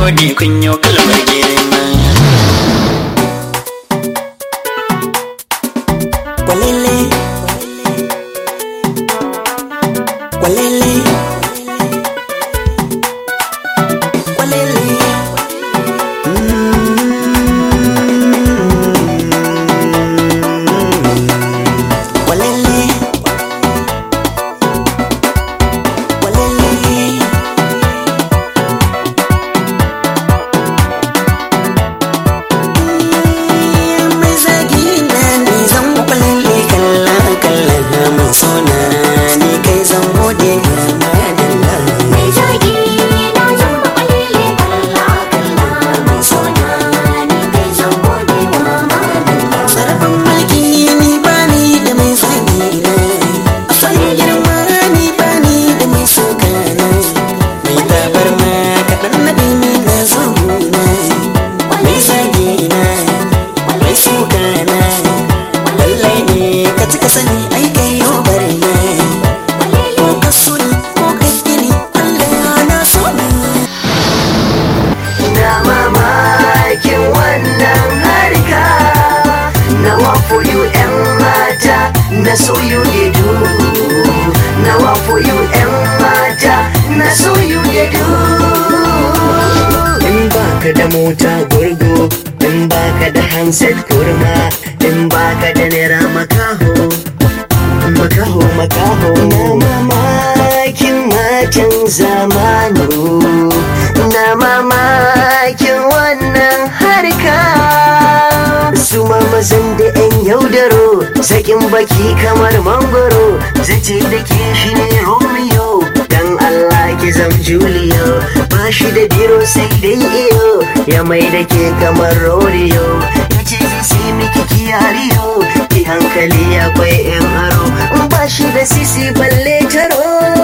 gode kun yi kalmar girma. Kwalele kwalele kwalele na so you dey do. Now I for you and mata, na so you dey do. In baka da mota gurgu, in baka da handset kurma, in baka da naira makaho, makaho makaho. Na mamakin matan zamanu, na mamakin wannan harka. Su mamazan da 'yan yaudaro, sakin baki kamar mangoro, zace da ke shi ne Romeo, dan Allah ki zam Julio. Ba shi da biro sai dai iyo, ya mai da ke kamar rodeo. Yace zai sai miki kiyariyo, ki hankali akwai 'yan aro. Ba shi da sisi balle taro.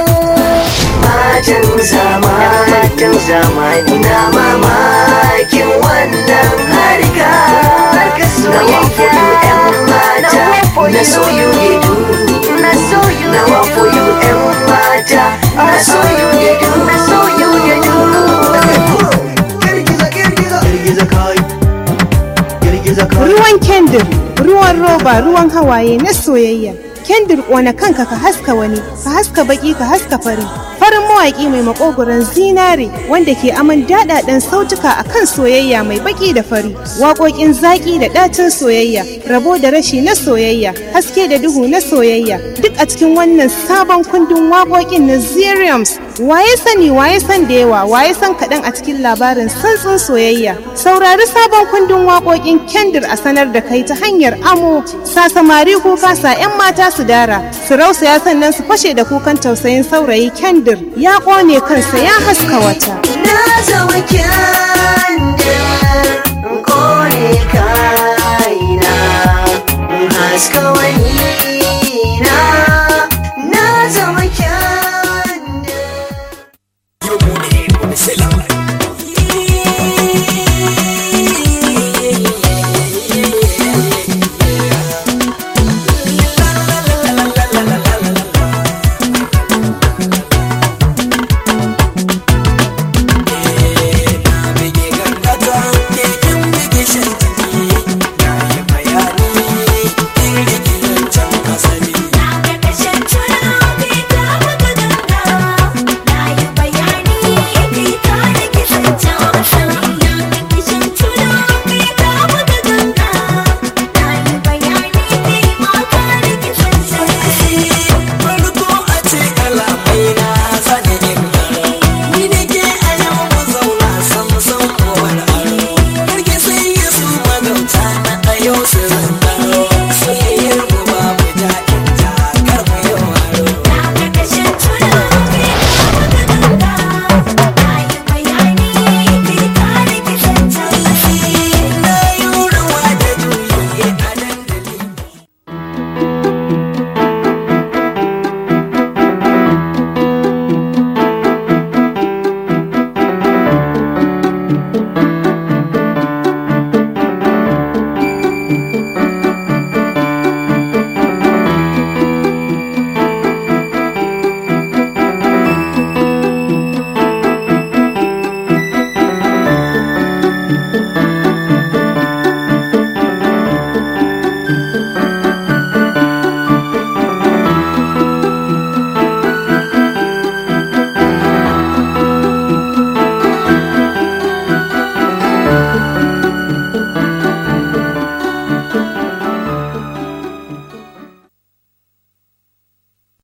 Matan zamani na mamakin wannan harka. Now I for you and mata, na so you dey do. Now I for you and mata, na so you dey do. Ruwan kendir, ruwan roba, ruwan hawaye na soyayya. Kendir ƙona kanka ka haska wani, ka haska baki ka haska fari. Farin mawaƙi mai makogoron zinare wanda ke aman daɗaɗen sautuka a kan soyayya mai baki da fari. Waƙoƙin zaƙi da ɗacin soyayya, rabo da rashi na soyayya, haske da duhu na soyayya. Duk a cikin wannan sabon kundin waƙoƙin na Zeriums. Waye sani waye san da yawa, waye san kaɗan a cikin labarin santsin soyayya. Saurari sabon kundin waƙoƙin kendir a sanar da kai ta hanyar amo. Sa samari kuka, sa 'yan mata su dara, su rausaya sannan su fashe da kukan tausayin saurayi kendir. Ya ƙone kansa ya haska wata. Na zama kyan